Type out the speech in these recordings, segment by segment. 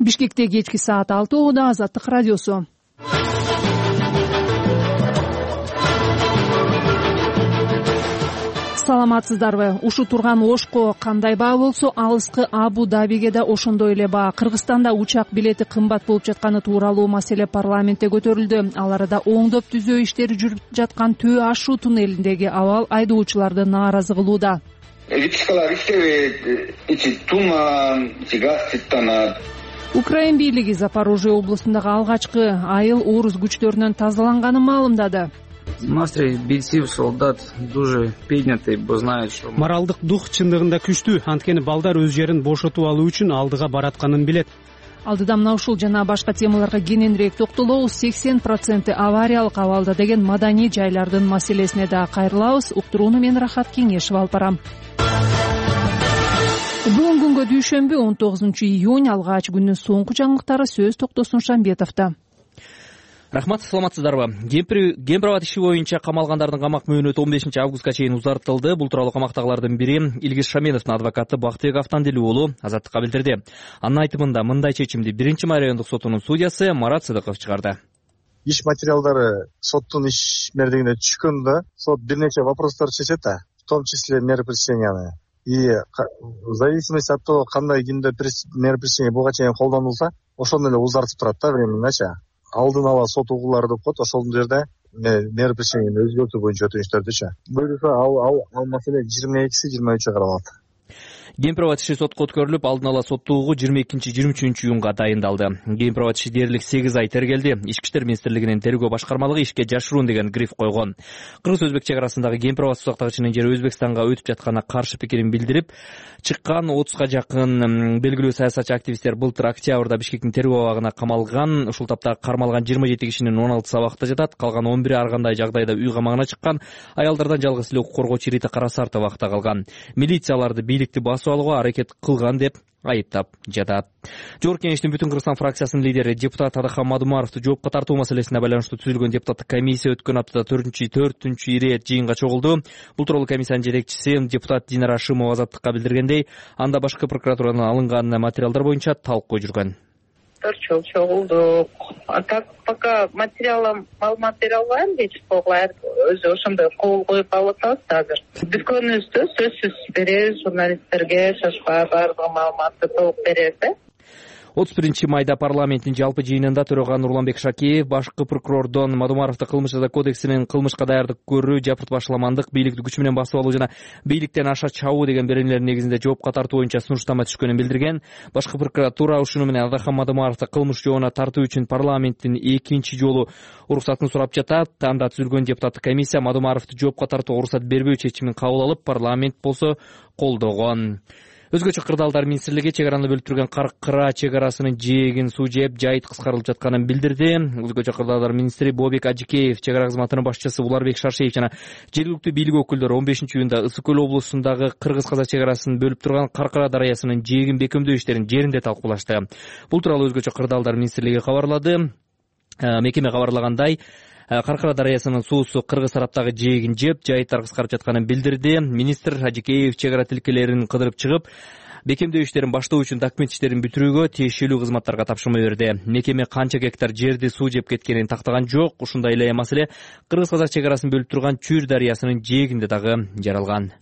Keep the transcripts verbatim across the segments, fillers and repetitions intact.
Бишкекте кечки саат алты убада Азаттык радиосу. Саламатсыздарбы? Ушу турган Ошко кандай баа болсо, алыскы Абу Дабиге да ошондой эле баа. Кыргызстанда учак билети кымбат болуп жатканы тууралуу маселе парламентте көтөрүлдү. Ал арада оңдоп түзөө иштери жүрүп жаткан Төө ашуу туннелиндеги абал айдоочуларды нааразы кылууда. Электрикалар иштебейт, ичи туман, ичи газ чыттанат. Украин бийлиги Запорожье областындагы алгачкы айыл орус күчтөрүнөн тазаланганын маалымдады. Настрой бийсип, солдат дуже поднятый, бо знает, что моралдык дух чындыгында күчтүү, анткени балдар өз жерин бошотуп алуу үчүн алдыга баратканын билет. Алдыда мына ушул жана башка темаларга кененирээк токтолобуз. сексен проценти авариялык абалда деген маданий жайлардын маселесине да кайрылабыз. Уктурууну мен Рахат Кеңешев алып барам. Бүгүн күнгө дүйшөмбү он тогузунчу июнь алгач күндүн соңку жаңылыктары сөз Токтосун Шамбетовдо. Рахмат, саламатсыздарбы? Кемпир-Абад иши боюнча камалгандардын камак мөөнөтү он бешинчи августка чейин узартылды. Бул тууралуу камактагылардын бири Илгиз Шаменовдун адвокаты Бактыбек Автандилүү уулу Азаттыкка билдирди. Анын айтымында мындай чечимди биринчи май райондук сотунун судьясы Марат Сыдыков чыгарды. Иш материалдары соттун иш мердигине түшкөндө сот бир нече вопростор чечет, в том числе меры пресечения. И в зависимости от того, кандай күндө меры пресечения буга чейин колдонулса, ошондо эле узартып турат да временничи. Алдын ала сот угуулары деп коет, ошол жерде меры пресечениени өзгөртүү боюнча өтүнүштөрдүчү. Буюрса ал ал ал маселе жыйырма экиси жыйырма үчү каралат. Кемпир-Абад иши сотко өткөрүлүп, алдын ала соттуугу жыйырма экинчи жыйырма үчүнчү июнга дайындалды. Кемпир-Абад иши дээрлик сегиз ай тергелди. Ички иштер министрлигинин тергөө башкармалыгы ишке жашыруун деген гриф койгон. Кыргыз-өзбек чек арасындагы Кемпир-Абад сузактагычынын жери Өзбекстанга өтүп жатканына каршы пикирин билдирип, чыккан отузга жакын белгилүү саясатчы активисттер былтыр октябрда Бишкектин тергөө абагына камалган. Ушул тапта кармалган жыйырма жети кишинин он алтысы абакта жатат, калган он бири ар кандай жагдайда үй камагына чыккан. Аялдардан жалгыз эле укук коргоочу Рита Карасарт абакта калган. Милиция аларды бийликти басып алууга аракет кылган деп айыптап жатат. Жогорку Кеңештин Бүтүн Кыргызстан фракциясынын лидери депутат Адахан Мадумаровду жоопко тартуу маселесине байланыштуу түзүлгөн депутаттык комиссия өткөн аптада төртүнчү төртүнчү ирет жыйынга чогулду. Бул тууралуу комиссиянын жетекчиси депутат Динара Ашимова Азаттыкка билдиргендей, анда башкы прокуратурадан алынган материалдар боюнча талкуу жүргөн. төрт жол чогулдук. А так пока материалым маалымат бере албайм, кечип койгула, өзү ошондой кол коюп алып атабыз азыр. Бүткөнүбүздө сөзсүз беребиз журналисттерге, шашпай баардык маалыматты толук беребиз. отуз биринчи майда парламенттин жалпы жыйынында төрөган Нурланбек Шакиев башкы прокурордон Мадумаровду кылмыш жаза кодексинин кылмышка даярдык көрүү, жапыртбашламандык, бийликти күч менен басып алуу жана бийликтен аша чабуу деген беренелер негизинде жоопко тартуу боюнча сунуштама түшкөнүн билдирген. Башкы прокуратура ушуну менен Адахан Мадумаровду кылмыш жообуна тартуу үчүн парламенттин экинчи жолу уруксатын сурап жатат. Анда түзүлгөн депутаттык комиссия Мадумаровду жоопко тартууга уруксат бербөө чечимин кабыл алып, парламент болсо колдогон. Өзгөчө кырдаалдар министрлиги чек араны бөлүп турган Каркыра чек арасынын жээгин суу жээп, жайыт кыскарылып жатканын билдирди. Өзгөчө кырдаалдар министри Бобек Ажикеев, чек ара кызматынын башчысы Уларбек Шаршеев жана жергиликтүү бийлик өкүлдөрү он бешинчи июнда Ысык көл облусундагы Кыргыз-Казак чек арасын бөлүп турган Каркыра дарыясынын жээгин бекемдөө иштерин жеринде талкуулашты. Бул тууралуу өзгөчө кырдаалдар министрлиги кабарлады. Мекеме кабарлагандай, Каркыра дарыясынын суусу кыргыз тараптагы жээгин жеп, жайыттар кыскарып жатканын билдирди. Министр Ажикеев чек ара тилкелерин кыдырып чыгып, бекемдөө иштерин баштоо үчүн документ иштерин бүтүрүүгө тиешелүү кызматтарга тапшырма берди. Мекеме канча гектар жерди суу жеп кеткенин тактаган жок. Ушундай эле маселе Кыргыз-Казак чек арасын бөлүп турган Чүр дарыясынын жээгинде дагы жаралган.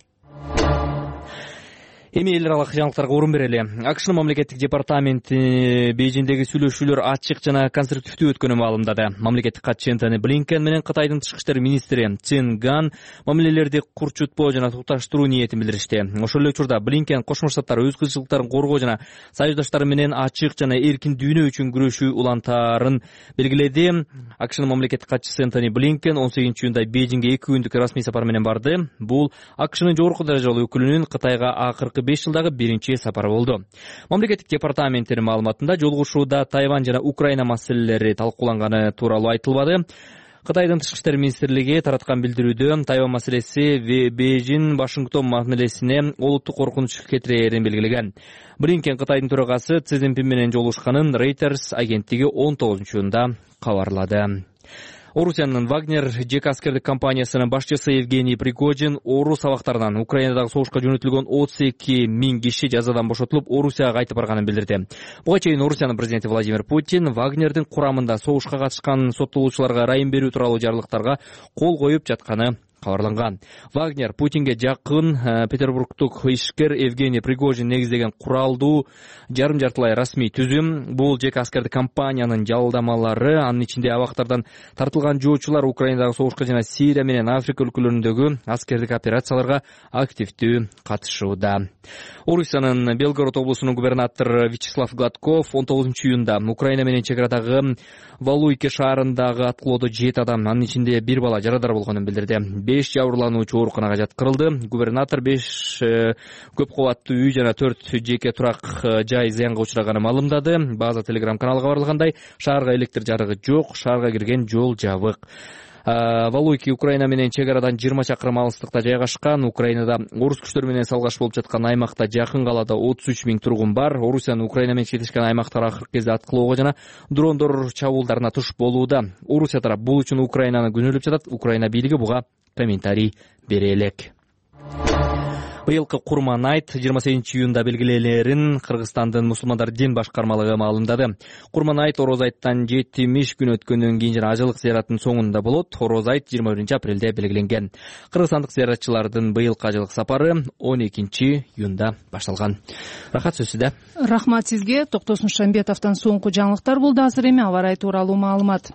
Эми эл аралык жаңылыктарга орун берели. АКШнын мамлекеттик департаменти Бейжиңдеги сүйлөшүүлөр ачык жана конструктивдүү өткөнүн маалымдады. Мамлекеттик катчы Энтони Блинкен менен Кытайдын тышкы иштер министри Цин Ган мамилелерди курчутпоо жана тукташтыруу ниетин билдиришти. Ошол эле учурда Блинкен Кошмо Штаттар өз кызыкчылыктарын коргоо жана союздаштары менен ачык жана эркин дүйнө үчүн күрөшүү улантаарын белгиледи. АКШнын мамлекеттик катчысы Энтони Блинкен он сегизинчи июнда Бейжиңге эки күндүк расмий сапар менен барды. Бул АКШнын жогорку даражалуу өкүлүнүн Кытайга акыркы беш жылдагы биринчи сапары болду. Мамлекеттик департаменттин маалыматында жолугушууда Тайвань жана Украина маселелери талкууланганы тууралуу айтылбады. Кытайдын тышкы иштер министрлиги тараткан билдирүүдө Тайвань маселеси Бейжиң Вашингтон мамилесине олуттук коркунуч кетирээрин белгилеген. Блинкен Кытайдын төрагасы Си Цзиньпин менен жолугушканын Reuters агенттиги он тогузунчу июнда кабарлады. Орусиянын Вагнер жеке аскердик компаниясынын башчысы Евгений Пригожин орус абактарынан Украинадагы согушка жөнөтүлгөн отуз эки миң киши жазадан бошотулуп, Орусияга кайтып барганын билдирди. Буга чейин Орусиянын президенти Владимир Путин Вагнердин курамында согушка катышкан соттолуучуларга ырайым берүү тууралуу жарлыктарга кол коюп жатканы кабарланган. Вагнер Путинге жакын петербургдук ишкер Евгений Пригожин негиздеген куралдуу жарым жартылай расмий түзүм. Бул жеке аскердик компаниянын жалдамалары, анын ичинде абактардан тартылган жоочулар Украинадагы согушка жана Сирия менен Африка өлкөлөрүндөгү аскердик операцияларга активдүү катышууда. Орусиянын Белгород облусунун губернатору Вячеслав Гладков он тогузунчу июнда Украина менен чек арадагы Валуйки шаарындагы аткылоодо жети адам, анын ичинде бир бала жарадар болгонун билдирди. беш жабырлануучу ооруканага жаткырылды. Губернатор беш көп кабаттуу үй жана төрт жеке турак жай зыянга учураганын маалымдады. База Телеграм каналы кабарлагандай, шаарга электр жарыгы жок, шаарга кирген жол жабык. Валуйки Украина менен чек арадан жыйырма чакырым алыстыкта жайгашкан. Украинада орус күчтөрү менен салгаш болуп жаткан аймакта жакын калаада отуз үч миң тургун бар. Орусиянын Украина менен чектешкен аймактар акыркы кезде аткылоого жана дрондор чабуулдарына туш болууда. Орусия тарап бул үчүн Украинаны күнөөлөп жатат. Украина бийлиги буга комментарий бере элек. Быйылкы Курман айт жыйырма сегизинчи июнда белгиленерин Кыргызстандын мусулмандар дин башкармалыгы маалымдады. Курман айт Ороз айттан жетимиш күн өткөндөн кийин жана ажылык зыяраттын соңунда болот. Ороз айт жыйырма биринчи апрелде белгиленген. Кыргызстандык зыяратчылардын быйылкы ажылык сапары он экинчи июнда башталган. Рахат, сөз сизде. Рахмат сизге. Токтосун Шамбетовдон соңку жаңылыктар болду. Азыр эми аба ырайы тууралуу маалымат.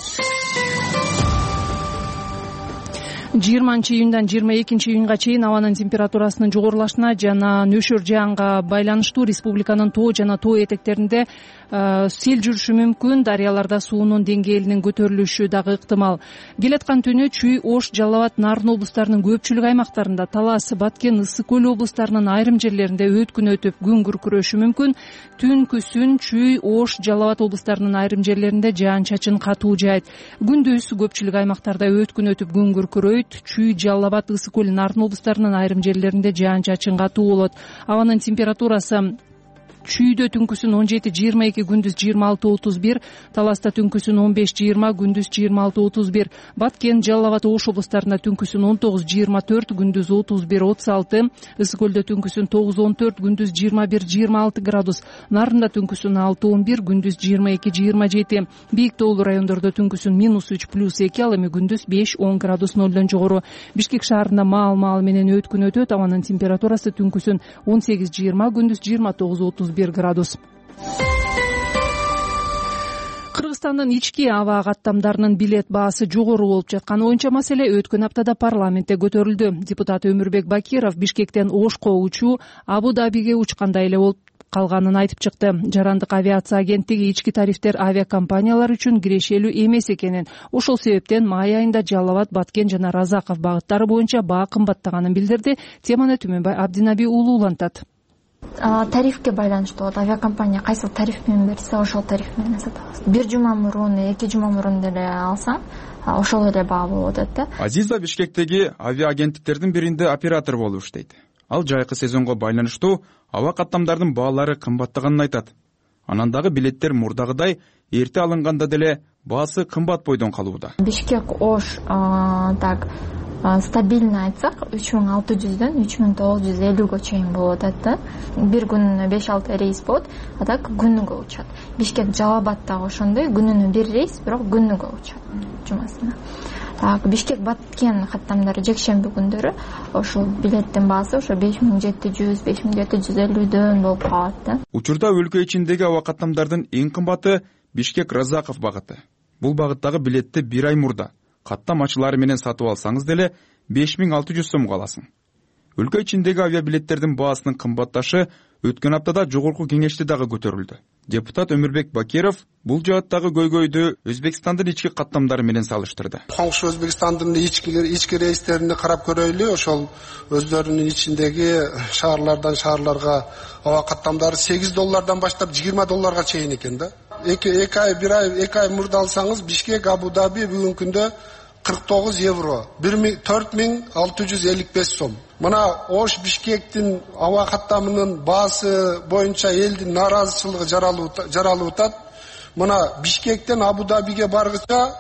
жыйырманчы июндан жыйырма экинчи июнга чейин абанын температурасынын жогорулашына жана нөшөр жаанга байланыштуу республиканын тоо жана тоо этектеринде сел жүрүшү мүмкүн. Дарыяларда суунун деңгээлинин көтөрүлүшү дагы ыктымал. Келаткан түнү Чүй, Ош, Жалал Абад, Нарын облустарынын көпчүлүк аймактарында, Талас, Баткен, Ысык көл облустарынын айрым жерлеринде өткүн өтүп күн күркүрөшү мүмкүн. Түнкүсүн Чүй, Ош, Жалал Абад облустарынын айрым жерлеринде жаан чачын катуу жаайт. Күндүз көпчүлүк аймактарда өткүн өтүп күн күркүрөйт. Чүй, Жалал Абад, Ысык көл, Нарын облустарынын айрым жерлеринде жаан чачын катуу болот. Абанын температурасы Чүйдө түнкүсүн он жети жыйырма эки, күндүз жыйырма алты отуз бир, Таласта түнкүсүн он беш жыйырма, күндүз жыйырма алты отуз бир, Баткен, Жалал Абад, Ош облустарында түнкүсүн он тогуз жыйырма төрт, күндүз отуз бир отуз алты, Ысык көлдө түнкүсүн тогуз он төрт, күндүз жыйырма бир жыйырма алты градус, Нарында түнкүсүн алты он бир, күндүз жыйырма эки жыйырма жети, бийик тоолуу райондордо түнкүсүн минус үч плюс эки, ал эми күндүз беш он градус нолдон жогору. Бишкек шаарында маал-маал менен өткүн өтөт. Абанын температурасы түнкүсүн он сегиз жыйырма, күндүз жыйырма тогуз отуз бир градус. Кыргызстандын ички аба каттамдарынын билет баасы жогору болуп жатканы боюнча маселе өткөн аптада парламентте көтөрүлдү. Депутат Өмүрбек Бакиров Бишкектен Ошко учуу Абу Дабиге учкандай эле болуп калганын айтып чыкты. Жарандык авиация агенттиги ички тарифтер авиакомпаниялар үчүн кирешелүү эмес экенин, ошол себептен май айында Жалал Абад, Баткен жана Разаков багыттары боюнча баа кымбаттаганын билдирди. Теманы Түмөнбай Абдинаби уулу улантат. Тарифке байланыштуу болот. Авиакомпания кайсыл тариф менен берсе, ошол тариф менен сатабыз. Бир жума мурун, эки жума мурун деле алсаң, ошол эле баа болуп атат да. Азиза Бишкектеги авиаагенттиктердин биринде оператор болуп иштейт. Ал жайкы сезонго байланыштуу аба каттамдардын баалары кымбаттаганын айтат. Анан дагы билеттер мурдагыдай эрте алынганда деле баасы кымбат бойдон калууда. Бишкек Ош так стабильно айтсак үч миң алты жүздөн үч миң тогуз жүз элүүгө чейин болуп атат да. Бир күнүнө беш алты рейс болот, а так күнүгө учат. Бишкек Жалал Абад дагы ошондой, күнүнө бир рейс, бирок күнүгө учат жумасына. Так Бишкек Баткен каттамдары жекшемби күндөрү ошол билеттин баасы ошо беш миң жети жүз, беш миң жети жүз элүүдөн болуп калат да. Учурда өлкө ичиндеги аба каттамдардын эң кымбаты Бишкек Разаков багыты. Бул багыттагы билетти бир ай мурда каттам ачылары менен сатып алсаңыз деле беш миң алты жүз сомго аласың. Өлкө ичиндеги авиабилеттердин баасынын кымбатташы өткөн аптада жогорку кеңеште дагы көтөрүлдү. Депутат Өмүрбек Бакиров бул жааттагы көйгөйдү Өзбекстандын ички каттамдары менен салыштырды. Коңшу Өзбекстандын ички ички рейстерине карап көрөйлү. Ошол өздөрүнүн ичиндеги шаарлардан шаарларга аба каттамдары сегиз доллардан баштап жыйырма долларга чейин экен да. Эки эки ай, бир ай, эки ай мурда алсаңыз Бишкек Абу Даби бүгүнкү күндө кырк тогуз евро, төрт миң алты жүз элүү беш сом. Мына Ош Бишкектин аба каттамынын баасы боюнча элдин нааразычылыгы жаралып атат. Мына Бишкектен Абу Дабиге баргыча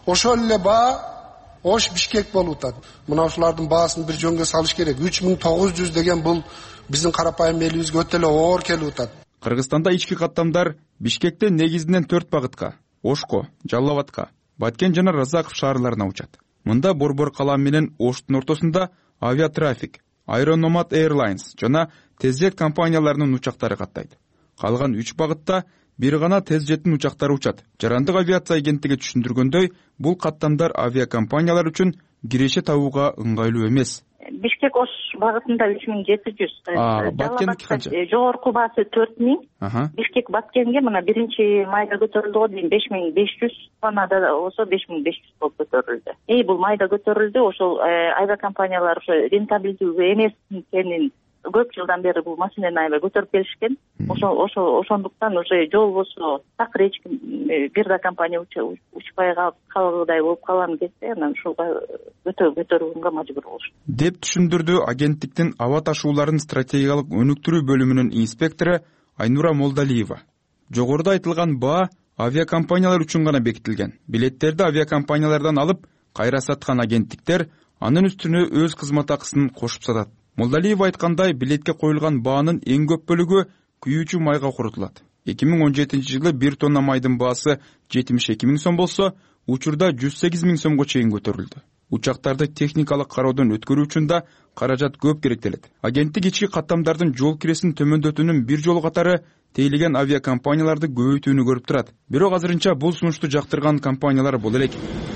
ошол эле баа Ош Бишкек болуп атат. Мына ушулардын баасын бир жөнгө салыш керек. үч миң тогуз жүз деген бул биздин карапайым элибизге өтө эле оор келип атат. Кыргызстанда ички каттамдар Бишкекте негизинен төрт багытка — Ошко, Жалал Абадка, Баткен жана Разаков шаарларына учат. Мында Борбор калам менен Оштун ортосунда авиатрафик, Aeronomad Airlines жана Тезжет компанияларынын учактары каттайт. Калган үч багытта бир гана Тезжеттин учактары учат. Жарандык авиация агенттиги түшүндүргөндөй, бул каттамдар авиакомпаниялар үчүн киреше табууга ыңгайлуу эмес. Бишкек Ош багытында үч миң жети жүз, Баткенки канча? Жогорку баасы төрт миң. Бишкек Баткенге мына биринчи майда көтөрүлдү го дейм беш миң беш жүз, Канада болсо беш миң беш жүз болуп көтөрүлдү. И бул майда көтөрүлдү, ошол авиакомпаниялар ошо рентабилдүү эмес экенин көп жылдан бери бул машинени аябай көтөрүп келишкен. Ошол ошол ошондуктан уже жол болсо такыр эч ким бир да компания учпай калгыдай болуп калган кезде анан ушуга көтөрүүгө мажбур болуш. Деп түшүндүрдү агенттиктин аба ташууларын стратегиялык өнүктүрүү бөлүмүнүн инспектору Айнура Молдалиева. Жогоруда айтылган баа авиакомпаниялар үчүн гана бекитилген. Билеттерди авиакомпаниялардан алып кайра саткан агенттиктер анын үстүнө өз кызмат акысын кошуп сатат. Молдалиева айткандай, билетке коюлган баанын эң көп бөлүгү күйүүчү майга курутулат. эки миң он жетинчи жылы бир тонна майдын баасы жетимиш эки миң сом болсо, учурда жүз сегиз миң сомго чейин көтөрүлдү. Учактарды техникалык кароодон өткөрүү үчүн да каражат көп керектелет. Агенттик ички каттамдардын жол киресин төмөндөтүүнүн бир жолу катары тейлеген авиакомпанияларды көбөйтүүнү көрүп турат. Бирок азырынча бул сунушту жактырган компаниялар боло элек.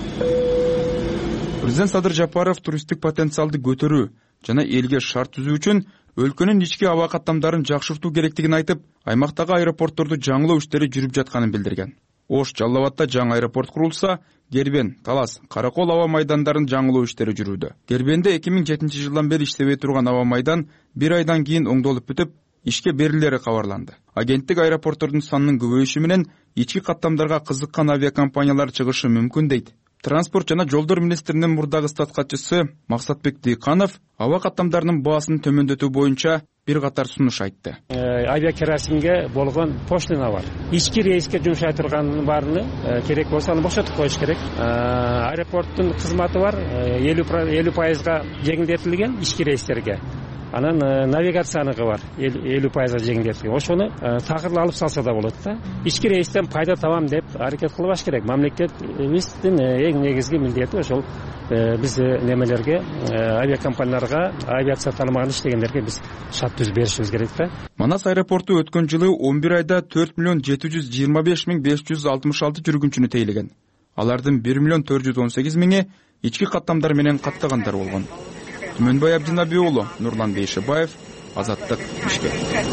Президент Садыр Жапаров туристтик потенциалды көтөрүү жана элге шарт түзүү үчүн өлкөнүн ички аба каттамдарын жакшыртуу керектигин айтып, аймактагы аэропортторду жаңылоо иштери жүрүп жатканын билдирген. Ош, Жалал Абадта жаңы аэропорт курулса, Гербен, Талас, Каракол аба майдандарын жаңылоо иштери жүрүүдө. Гербенде эки миң жетинчи жылдан бери иштебей турган аба майдан бир айдан кийин оңдолуп бүтүп, ишке берилери кабарланды. Агенттик аэропорттордун санынын көбөйүшү менен ички каттамдарга кызыккан авиакомпаниялар чыгышы мүмкүн дейт. Транспорт жана жолдор министринин мурдагы стат катчысы Максатбек Дыйканов аба каттамдарынын баасын төмөндөтүү боюнча бир катар сунуш айтты. Авиакеросинге болгон пошлина бар. Ички рейске жумшай турганын баарыны керек болсо аны бошотуп коюш керек. Аэропорттун кызматы бар, элүү пайызга жеңилдетилген ички рейстерге. Анан навигацияныкы бар, элүү пайызга жеңилдетилген. Ошону такыр алып салса да болот да. Ички рейстен пайда табам деп аракет кылбаш керек. Мамлекетибиздин эң негизги милдети ошол биз немелерге, авиакомпанияларга, авиация тармагында иштегендерге биз шарт түзүп беришибиз керек да. Манас аэропорту өткөн жылы он бир айда төрт миллион жети жүз жыйырма беш миң беш жүз алтымыш алты жүргүнчүнү тейлеген. Алардын бир миллион төрт жүз он сегиз миңи ички каттамдар менен каттагандар болгон. Түмөнбай Абдинабий уулу, Нурлан Бейшебаев, Азаттык, Бишкек.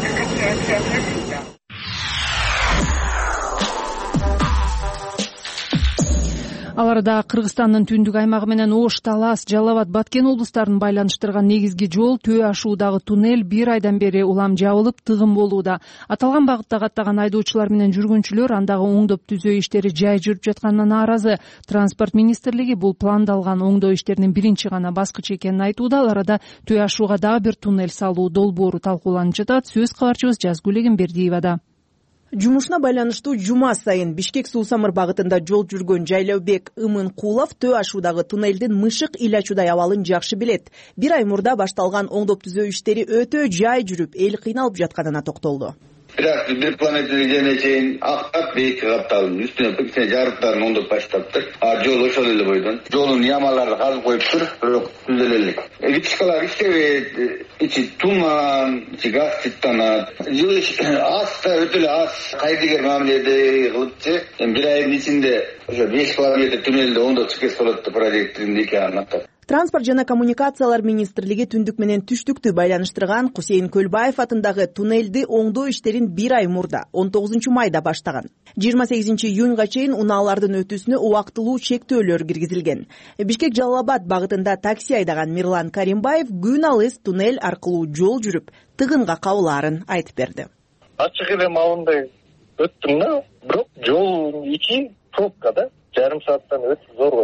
Аларда Кыргызстандын түндүк аймагы менен Ош, Талас, Жалал Абад, Баткен облустарын байланыштырган негизги жол Төө ашуудагы туннель бир айдан бери улам жабылып, тыгын болууда. Аталган багытта каттаган айдоочулар менен жүргүнчүлөр андагы оңдоп түзөө иштери жай жүрүп жатканына нааразы. Транспорт министрлиги бул пландалган оңдоо иштеринин биринчи гана баскычы экенин айтууда. Аларда Төө ашууга дагы бир туннель салуу долбоору талкууланып жатат. Сөз кабарчыбыз Жазгүл Эгембердиевада. Жумушуна байланыштуу жума сайын Бишкек Суу Самыр багытында жол жүргөн Жайлаубек Имынкулов Төө ашуудагы туннелдин мышык илачуудай абалын жакшы билет. Бир ай мурда башталган оңдоп түзөө иштери өтө жай жүрүп, эл кыйналып жатканына токтолду. Бирок бир планетаны жерине чейин актап бейик капталып, үстүнө кичине жарыктарын оңдоп баштаптыр. А жол ошол эле бойдон. Жолдун ямалары казып коюптур, бирок түзөлө элек. Электрикалар иштебейт, ичи туман, ичи газ чыттанат. Жылы аста өтө эле аз кайдыгер мамиледе кылыпчы. Бир айдын ичинде ошо беш километр туннелди оңдоп чыккес болот деп проектин эки анаттап. Транспорт жана коммуникациялар министрлиги түндүк менен түштүктү байланыштырган Кусейин Көлбаев атындагы туннелди оңдоо иштерин бир ай мурда он тогузунчу майда баштаган. жыйырма сегизинчи июнга чейин унаалардын өтүүсүнө убактылуу чектөөлөр киргизилген. Бишкек Жалал Абад багытында такси айдаган Мирлан Каримбаев күн алыс туннель аркылуу жол жүрүп, тыгынга кабылаарын айтып берди. Ачык эле маалында өттүм да, бирок жол ичи пробка да, жарым сааттан өтүп зор болду.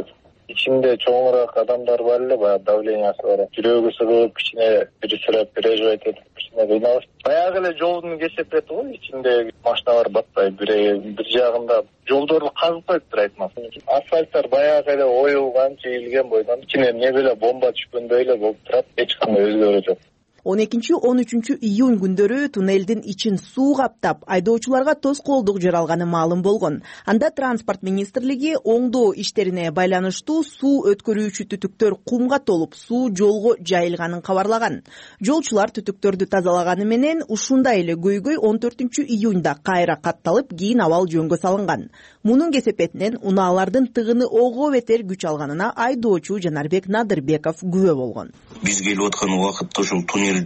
ичинде чоңураак адамдар бар эле, баягы давлениясы бар, жүрөгү сыгып, кичине бир сурап переживать этип, кичине кыйналып. Баягы эле жолдун кесепети го, ичинде машиналар батпай, бир бир жагында жолдорду казып коюптур айтмак. Асфальттар баягы эле оюлган, чийилген бойдон ичине эмне эле бомба түшкөндөй эле болуп турат, эч кандай өзгөрүү жок. он экинчи он үчүнчү июнь күндөрү туннелдин ичин суу каптап, айдоочуларга тоскоолдук жаралганы маалым болгон. Анда транспорт министрлиги оңдоо иштерине байланыштуу суу өткөрүүчү түтүктөр кумга толуп, суу жолго жайылганын кабарлаган. Жолчулар түтүктөрдү тазалаганы менен ушундай эле көйгөй он төртүнчү июньда кайра катталып, кийин абал жөнгө салынган. Мунун кесепетинен унаалардын тыгыны ого бетер күч алганына айдоочу Жанарбек Надырбеков күбө болгон. Биз келип аткан убакытта ушул туннель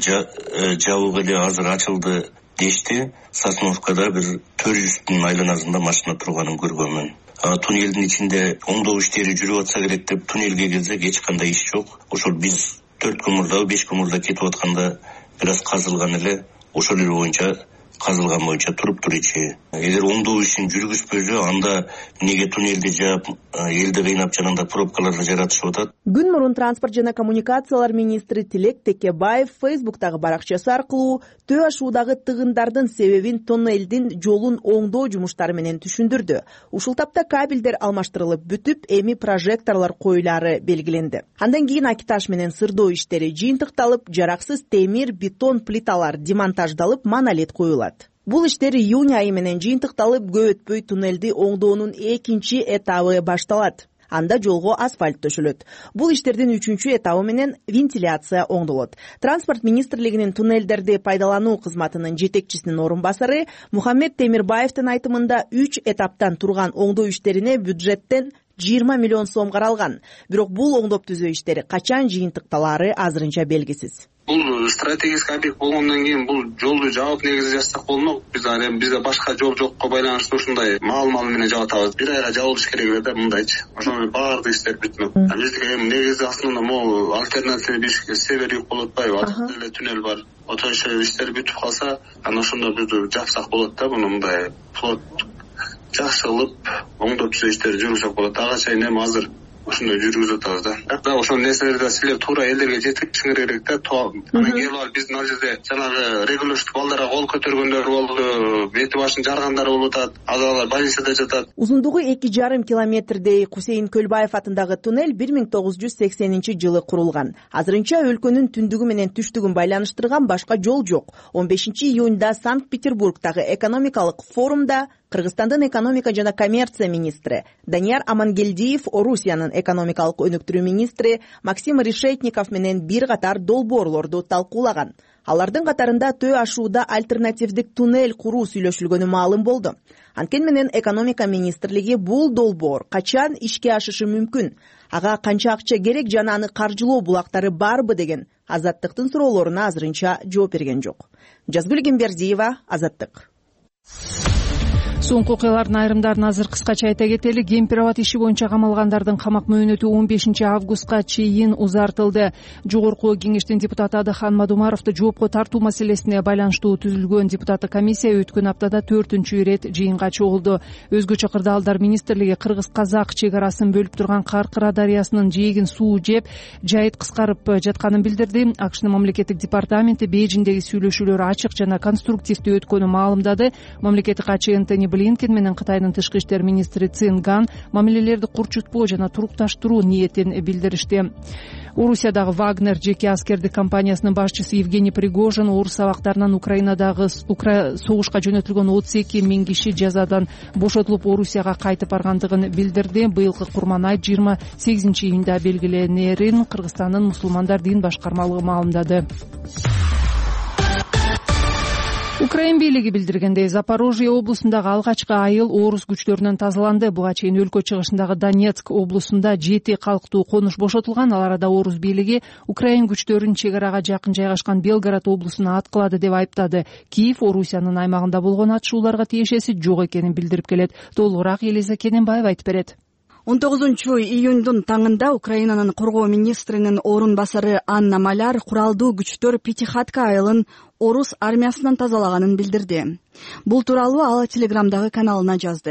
жабык эле азыр ачылды дешти. Сосновкада бир төрт жүздүн айланасында машина турганын көргөнмүн. Туннелдин ичинде оңдоо иштери жүрүп атса керек деп туннелге келсек эч кандай иш жок. Ошол биз төрт көмүрдө, беш көмүрдө кетип атканда бир аз казылган эле, ошол эле боюнча казылган боюнча туруптур ичи. Эгер оңдоо ишин жүргүзбөсө, анда эмнеге туннелди жаап, элди кыйнап жанагындай пробкаларды жаратышып атат? Күн мурун транспорт жана коммуникациялар министри Тилек Текебаев Фейсбуктагы баракчасы аркылуу Төө ашуудагы тыгындардын себебин туннелдин жолун оңдоо жумуштары менен түшүндүрдү. Ушул тапта кабелдер алмаштырылып бүтүп, эми прожекторлор коюлары белгиленди. Андан кийин акитаж менен сырдоо иштери жыйынтыкталып, жараксыз темир, бетон плиталар демонтаждалып, монолит коюлат. Бул иштер июнь айы менен жыйынтыкталып, көп өтпөй туннелди оңдоонун экинчи этабы башталат. Анда жолго асфальт төшөлөт. Бул иштердин үчүнчү этабы менен вентиляция оңдолот. Транспорт министрлигинин туннелдерди пайдалануу кызматынын жетекчисинин орун басары Мухаммед Темирбаевдин айтымында үч этаптан турган оңдоо иштерине бюджеттен жыйырма миллион сом каралган. Бирок бул оңдоп түзөө иштери качан жыйынтыкталары азырынча белгисиз. Бул стратегический объект болгондон кийин бул жолду жабык негизде жазсак болмок. Биз эми бизде башка жол жокко байланыштуу ушундай мал-мал менен жаап атабыз. Бир айга жабылыш керек эле да мындайчы. Ошону баардык иштер бүтмөк. Биздики эми негизде аслында могу альтернативный бир север юг болуп атпайбы? Атып эле туннель бар. Ото иштер бүтүп калса, анан ошондо биз жапсак болот да, муну мындай флот жакшы кылып оңдоп түзөө иштери жүргүзсөк болот. Ага чейин эми азыр ошондой жүргүзүп атабыз да. Да ошол нерселерди силер туура элдерге жеткизишиңер керек да. Анан келип алып биздин ал жерде жанагы регулировщик балдарга кол көтөргөндөр болду, бети башын жаргандар болуп атат, азалар больницада жатат. Узундугу эки жарым километрдей Кусейин Көлбаев атындагы туннель бир миң тогуз жүз сексенинчи жылы курулган. Азырынча өлкөнүн түндүгү менен түштүгүн байланыштырган башка жол жок. он бешинчи июньда Санкт-Петербургдагы экономикалык форумда Кыргызстандын экономика жана коммерция министри Данияр Амангелдиев, Орусиянын экономикалык өнүктүрүү министри Максим Решетников менен бир катар долбоорлорду талкуулаган. Алардын катарында Төө ашууда альтернативдик туннель куруу сүйлөшүлгөнү маалым болду. Анткени менен экономика министрлиги бул долбоор качан ишке ашышы мүмкүн, ага канча акча керек жана аны каржылоо булактары барбы деген Азаттыктын суроолоруна азырынча жооп берген жок. Жазгүл Гембердиева, Азаттык. Соңку окуялардын айрымдарын азыр кыскача айта кетели. Кемпир-абад иши боюнча камалгандардын камак мөөнөтү он бешинчи августка чейин узартылды. Жогорку кеңештин депутаты Адыхан Мадумаровду жоопко тартуу маселесине байланыштуу түзүлгөн депутаттык комиссия өткөн аптада төртүнчү ирет жыйынга чогулду. Өзгөчө Кырдаалдар министрлиги кыргыз-казак чек арасын бөлүп турган Каркыра дарыясынын жээгин суу жеп, жайыт кыскарып жатканын билдирди. АКШнын мамлекеттик департаменти Бейжиңдеги сүйлөшүүлөр ачык жана конструктивдүү өткөнүн маалымдады. Мамлекеттик катчы Энтони Блинкен менен Кытайдын тышкы иштер министри Цин Ган мамилелерди курчутпоо жана турукташтыруу ниетин билдиришти. Орусиядагы Вагнер жеке аскердик компаниясынын башчысы Евгений Пригожин орус абактарынан Украинадагы согушка жөнөтүлгөн отуз эки миң киши жазадан бошотулуп Орусияга кайтып баргандыгын билдирди. Быйылкы Курман ай жыйырма сегизинчи июнда белгиленерин Кыргызстандын мусулмандар дин башкармалыгы маалымдады. Украин бийлиги билдиргендей, Запорожье облусундагы алгачкы айыл орус күчтөрүнөн тазаланды. Буга чейин өлкө чыгышындагы Донецк облусунда жети калктуу конуш бошотулган. Ал арада орус бийлиги Украин күчтөрүн чек арага жакын жайгашкан Белгород облусуна аткылады деп айыптады. Киев Орусиянын аймагында болгон атышууларга тиешеси жок экенин билдирип келет. Толугураак Элиза Кененбаева айтып берет. он тогузунчу июньдун таңында Украинанын коргоо министринин орун басары Анна Маляр куралдуу күчтөр Пятихатка айылын орус армиясынан тазалаганын билдирди. Бул тууралуу ал Телеграмдагы каналына жазды.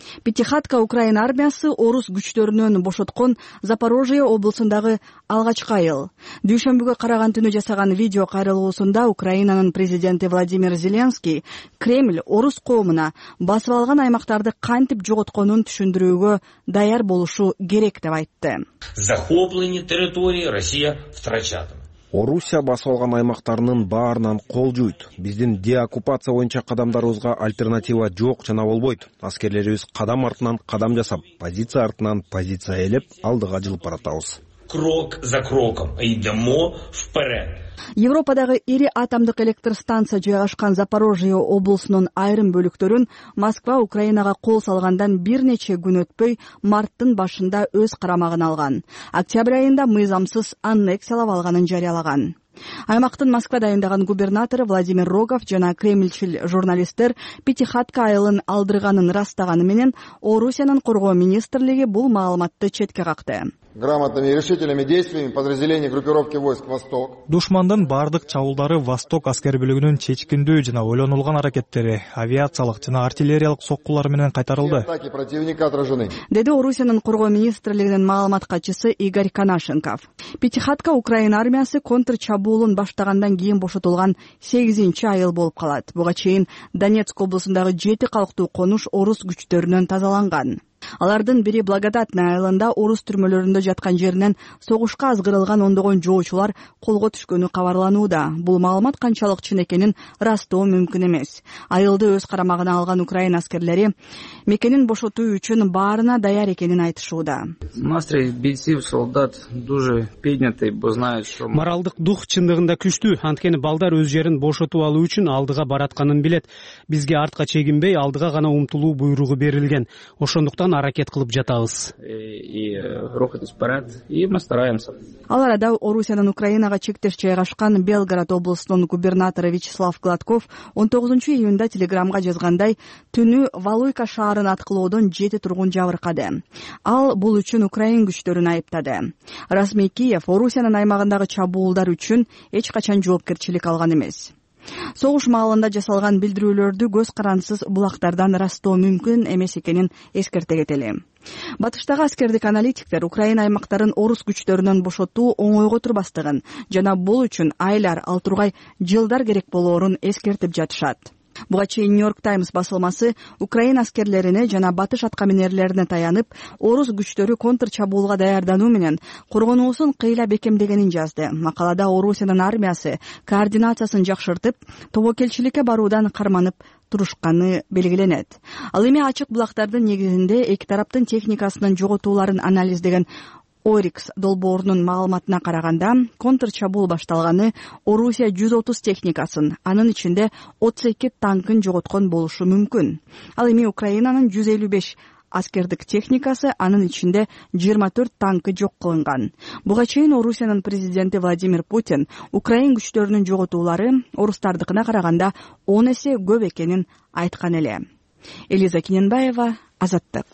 Пятихатка Украина армиясы орус күчтөрүнөн бошоткон Запорожье облусундагы алгачкы айыл. Дүйшөмбүгө караган түнү жасаган видео кайрылуусунда Украинанын президенти Владимир Зеленский Кремль орус коомуна басып алган аймактарды кантип жоготконун түшүндүрүүгө даяр болушу керек деп айтты. Захопленные территории Россия втрачатым. Орусия басып алган аймактарынын баарынан кол жуйт. Биздин деоккупация боюнча кадамдарыбызга альтернатива жок жана болбойт. Аскерлерибиз кадам артынан кадам жасап, позиция артынан позиция ээлеп, алдыга жылып баратабыз. Крок за кроком идемо вперед. Европадагы ири атомдук электр станция жайгашкан Запорожье облусунун айрым бөлүктөрүн Москва Украинага кол салгандан бир нече күн өтпөй марттын башында өз карамагына алган. Октябрь айында мыйзамсыз аннексиялап алганын жарыялаган. Аймактын Москвада айындаган губернатору Владимир Рогов жана кремльчил журналисттер Пятихатка айылын алдырганын ырастаганы менен Орусиянын коргоо министрлиги бул маалыматты четке какты. Грамотными и решительными действиями подразделений группировки войск «Восток». Душмандын бардык чабуулдары Восток аскер бөлүгүнүн чечкиндүү жана ойлонулган аракеттери авиациялык жана артиллериялык соккулар менен кайтарылды. Атаки противника отражены. Деди Орусиянын коргоо министрлигинин маалымат катчысы Игорь Канашенков. Пятихатка Украина армиясы контр чабуулун баштагандан кийин бошотулган сегизинчи айыл болуп калат. Буга чейин Донецк облусундагы жети калктуу конуш орус күчтөрүнөн тазаланган. Алардын бири Благодатная айылында орус түрмөлөрүндө жаткан жеринен согушка азгырылган ондогон жоочулар колго түшкөнү кабарланууда. Бул маалымат канчалык чын экенин ырастоо мүмкүн эмес. Айылды өз карамагына алган Украина аскерлери мекенин бошотуу үчүн баарына даяр экенин айтышууда. Настрой бийцев, солдат дуже поднятый, бо знают, что моралдык дух чындыгында күчтүү. Анткени балдар өз жерин бошотуп алуу үчүн алдыга баратканын билет. Бизге артка чегинбей, алдыга гана умтулуу буйругу берилген. Ошондуктан аракет кылып жатабыз. И рухать парад, и мы стараемся. Ал арада Орусиянын Украинага чектеш жайгашкан Белгород облусунун губернатору Вячеслав Гладков он тогузунчу июнда телеграмга жазгандай, түнү Валуйка шаарын аткылоодон жети тургун жабыркады. Ал бул үчүн Украин күчтөрүн айыптады. Расмий Киев Орусиянын аймагындагы чабуулдар үчүн эч качан жоопкерчилик алган эмес. Согуш маалында жасалган билдирүүлөрдү көз карансыз булактардан ырастоо мүмкүн эмес экенин эскерте кетели. Батыштагы аскердик аналитиктер Украина аймактарын орус күчтөрүнөн бошотуу оңойго турбастыгын жана бул үчүн айлар, ал тургай жылдар керек болоорун эскертип жатышат. Буга чейин Нью-Йорк Таймс басылмасы Украина аскерлерине жана батыш аткаминерлерине таянып, орус күчтөрү контр чабуулга даярдануу менен коргонуусун кыйла бекемдегенин жазды. Макалада Орусиянын армиясы координациясын жакшыртып, тобокелчиликке баруудан карманып турушканы белгиленет. Ал эми ачык булактардын негизинде эки тараптын техникасынын жоготууларын анализдеген Орикс долбоорунун маалыматына караганда, контр чабуул башталганы Орусия жүз отуз техникасын, анын ичинде отуз эки танкын жоготкон болушу мүмкүн. Ал эми Украинанын жүз элүү беш аскердик техникасы, анын ичинде жыйырма төрт танкы жок кылынган. Буга чейин Орусиянын президенти Владимир Путин Украин күчтөрүнүн жоготуулары орустардыкына караганда он эсе көп экенин айткан эле. Элиза Кененбаева, Азаттык.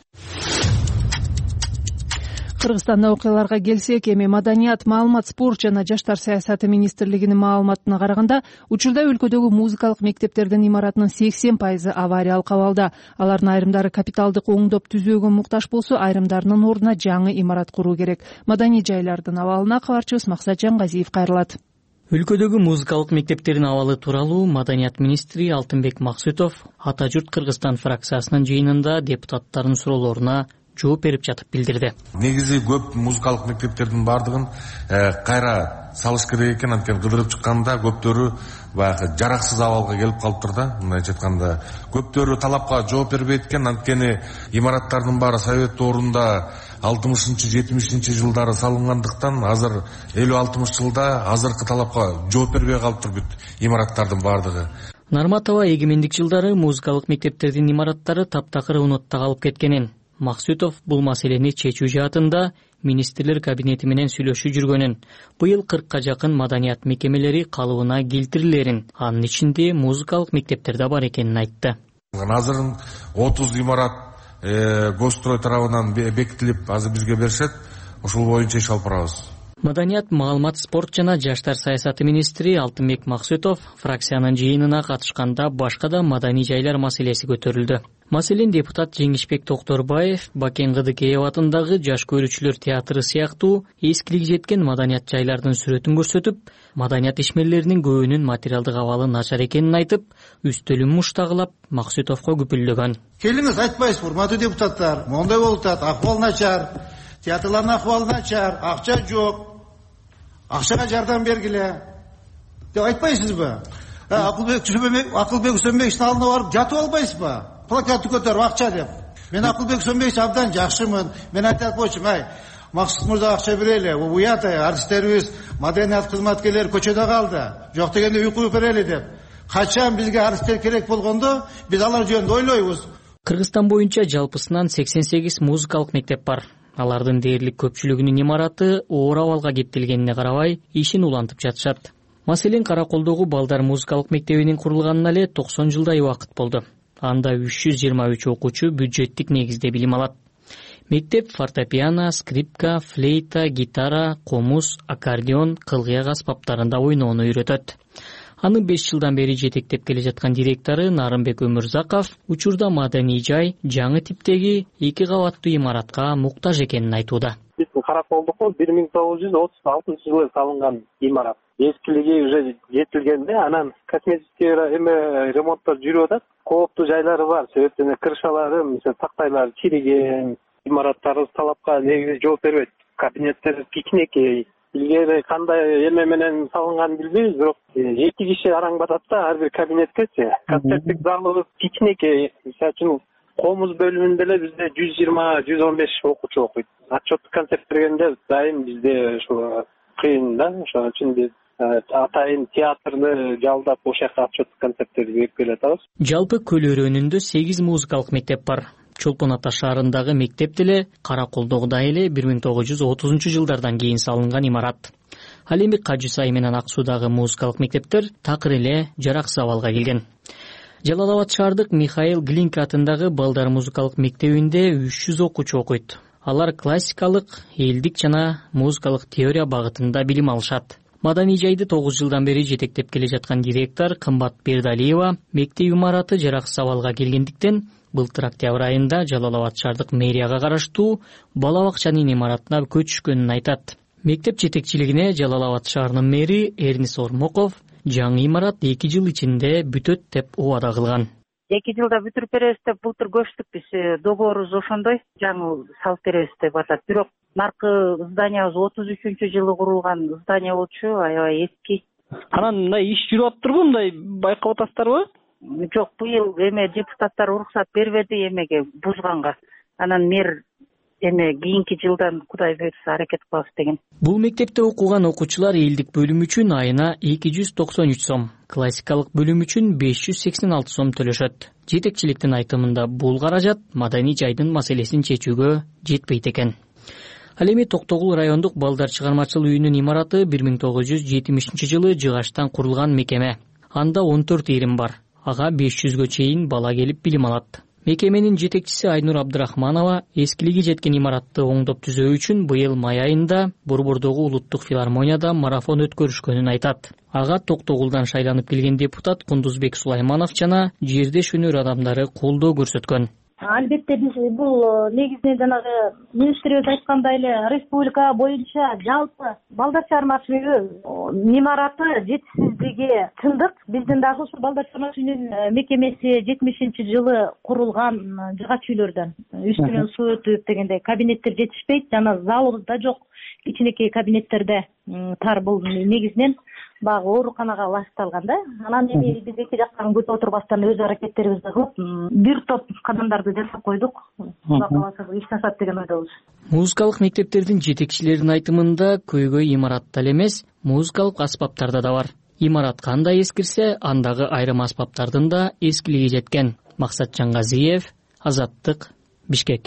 Кыргызстанда окуяларга келсек, эми маданият, маалымат, спорт жана жаштар саясаты министрлигинин маалыматына караганда, учурда өлкөдөгү музыкалык мектептердин имаратынын сексен пайызы авариялык абалда. Алардын айрымдары капиталдык оңдоп түзүүгө муктаж болсо, айрымдарынын ордуна жаңы имарат куруу керек. Маданий жайлардын абалына кабарчыбыз Максат Жангазиев кайрылат. Өлкөдөгү музыкалык мектептердин абалы тууралуу маданият министри Алтынбек Максутов Ата журт Кыргызстан фракциясынын жыйынында депутаттардын суроолоруна жооп берип жатып билдирди. Негизи көп музыкалык мектептердин бардыгын кайра салыш керек экен, анткени кыдырып чыкканда көптөрү баягы жараксыз абалга келип калыптыр да. Мындайча айтканда, көптөрү талапка жооп бербейт экен, анткени имараттардын баары совет доорунда алтымышынчы жетимишинчи жылдары салынгандыктан азыр элүү алтымыш жылда азыркы талапка жооп бербей калыптыр бүт имараттардын бардыгы. Нарматова эгемендик жылдары музыкалык мектептердин имараттары таптакыр унутта калып кеткенин, Максутов бул маселени чечүү жаатында министрлер кабинети менен сүйлөшүп жүргөнүн, быйыл кыркка жакын маданият мекемелери калыбына келтирилерин, анын ичинде музыкалык мектептерде бар экенин айтты. Азыр отуз имарат Госстрой тарабынан бекитилип, азыр бизге беришет, ошол боюнча иш алып барабыз. Маданият, маалымат, спорт жана жаштар саясаты министри Алтынбек Максутов фракциянын жыйынына катышканда башка да маданий жайлар маселеси көтөрүлдү. Маселен, депутат Жеңишбек Токторбаев Бакен Кыдыкеев атындагы Жаш көрүүчүлөр театры сыяктуу эскилиги жеткен маданият жайлардын сүрөтүн көрсөтүп, маданият ишмерлеринин көбүнүн материалдык абалы начар экенин айтып, үстөлүн муштагылап Максутовго күпүлдөгөн. Келиңиз, айтпайсыз, урматтуу депутаттар, мондай болуп атат, акыбал начар, театрлардын акыбалы начар, акча жок. Акчага жардам бергиле деп айтпайсызбы? Акылбек Акылбек Үсөнбековичтин алдына барып жатып албайсызбы? Плакатты көтөрүп акча деп. Мен Акылбек Үсөнбекович абдан жакшымын. Мен айтып койчумун, ай, Максут мырза акча берели, уят артисттерибиз, маданият кызматкерлери көчөдө калды. Жок дегенде уйку берели деп. Качан бизге артисттер керек болгондо, биз алар жөнүндө ойлойбуз. Кыргызстан боюнча жалпысынан сексен сегиз музыкалык мектеп бар. Алардын дээрлик көпчүлүгүнүн имараты оор абалга кептелгенине карабай, ишин улантып жатышат. Маселен, Караколдогу Балдар музыкалык мектебинин курулганына эле токсон жылдай убакыт болду. Анда үч жүз жыйырма үч окуучу бюджеттик негизде билим алат. Мектеп фортепиано, скрипка, флейта, гитара, комуз, аккордеон, кылгыяк аспаптарында ойноону үйрөтөт. Аны беш жылдан бери жетектеп келе жаткан директору Нарымбек Өмүрзаков учурда маданий жай жаңы типтеги эки кабаттуу имаратка муктаж экенин айтууда. Биздин Караколдуку бир миң тогуз жүз отуз алтынчы жылы салынган имарат. Эскилиги уже жетилгенде, анан косметический эме ремонттор жүрүп атат. Кооптуу жайлары бар, себептен крышалары, мисалы тактайлары чириген, имараттарыбыз талапка негизи жооп бербейт. Кабинеттер кичинекей. Илгери кандай эме менен салынганын билбейбиз, бирок эки киши араң батат да ар бир кабинеткечи. Концерттик залыбыз кичинекей. Мисалы үчүн комуз бөлүмүндө эле бизде жүз жыйырма жүз он беш окуучу окуйт. Отчеттук концерт бергенде дайым бизде ушу кыйын да, ошон үчүн биз атайын театрды жалдап ошол жака отчеттук концерттерди берип келатабыз. Жалпы Көл өрөөнүндө сегиз музыкалык мектеп бар. Чолпон Ата шаарындагы мектеп деле Караколдогудай эле бир миң тогуз жүз отузунчу жылдардан кийин салынган имарат. Ал эми Кажы Сай менен Ак Суудагы музыкалык мектептер такыр эле жараксыз абалга келген. Жалал Абад шаардык Михаил Глинка атындагы Балдар музыкалык мектебинде үч жүз окуучу окуйт. Алар классикалык, элдик жана музыкалык теория багытында билим алышат. Маданий жайды тогуз жылдан бери жетектеп келе жаткан директор Кымбат Бердалиева мектеп имараты жараксыз абалга келгендиктен былтыр октябрь айында Жалал Абад шаардык мэрияга караштуу бала бакчанын имаратына көчүшкөнүн айтат. Мектеп жетекчилигине Жалал Абад шаарынын мэри Эрнис Ормоков жаңы имарат эки жыл ичинде бүтөт деп убада кылган. эки жылда бүтүрүп беребиз деп былтыр көчтүк биз. Договорубуз ошондой, жаңы салып беребиз деп атат. Бирок наркы зданиябыз отуз үчүнчү жылы курулган здание болчу, аябай эски. Анан мындай иш жүрүп атыптырбы, мындай байкап атасыздарбы? Жок, быйыл эме депутаттар уруксат бербеди эмеге бузганга. Анан мэр эме кийинки жылдан Кудай буйрса аракет кылабыз деген. Бул мектепте окуган окуучулар элдик бөлүм үчүн айына эки жүз токсон үч сом, классикалык бөлүм үчүн беш жүз сексен алты сом төлөшөт. Жетекчиликтин айтымында бул каражат маданий жайдын маселесин чечүүгө жетпейт экен. Ал эми Токтогул райондук балдар чыгармачыл үйүнүн имараты бир миң тогуз жүз жетимишинчи жылы жыгачтан курулган мекеме. Анда он төрт ирим бар. Ага беш жүзгө чейин бала келип билим алат. Мекеменин жетекчиси Айнур Абдрахманова эскилиги жеткен имаратты оңдоп түзөө үчүн быйыл май айында Борбордогу улуттук филармонияда марафон өткөрүшкөнүн айтат. Ага Токтогулдан шайланып келген депутат Кундузбек Сулайманов жана жердеш өнөр адамдары колдоо көрсөткөн. Албетте биз бул негизинен жанагы министрибиз айткандай эле республика боюнча жалпы балдар чыгармачыл үйү имараты жетишсиздиги чындык. Биздин дагы ушу балдар чыгармачыл үйүнүн мекемеси жетимишинчи жылы курулган жыгач үйлөрдөн. Үстүнөн суу өтүп дегенде кабинеттер жетишпейт, жана залыбыз да жок. Кичинекей кабинеттерде тар бул негизинен багы ооруканага ылайыкталган да. Анан эми биз эки жактан күтүп отурбастан өз аракеттерибизди кылып, бир топ кадамдарды жасап койдук. Кудай кааласа иш жасат деген ойдобуз. Музыкалык мектептердин жетекчилеринин айтымында көйгөй имаратта эле эмес, музыкалык аспаптарда да бар. Имарат кандай эскирсе, андагы айрым аспаптардын да эскилиги жеткен. Максат Жангазиев, Азаттык, Бишкек.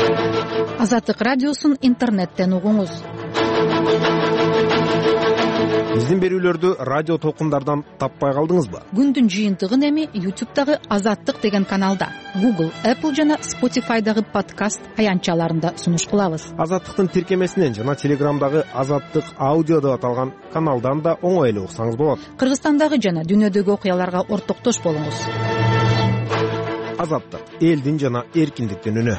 Азаттык радиосун интернеттен угуңуз. Биздин берүүлөрдү радио толкундардан таппай калдыңызбы? Күндүн жыйынтыгын эми ютубтагы Азаттык деген каналда, Google, Apple жана Spotify'дагы подкаст аянтчаларында сунуш кылабыз. Азаттыктын тиркемесинен жана Телеграмдагы Азаттык аудио деп аталган каналдан да оңой эле уксаңыз болот. Кыргызстандагы жана дүйнөдөгү окуяларга ортоктош болуңуз. Азаттык — элдин жана эркиндиктин үнү.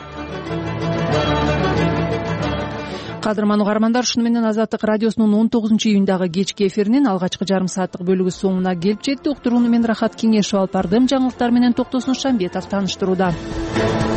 Кадырман угармандар, ушуну менен Азаттык радиосунун он тогузунчу июндагы кечки эфиринин алгачкы жарым сааттык бөлүгү соңуна келип жетти. Уктурууну мен Рахат Кеңешов алып бардым. Жаңылыктар менен Токтосун Шамбетов тааныштырууда.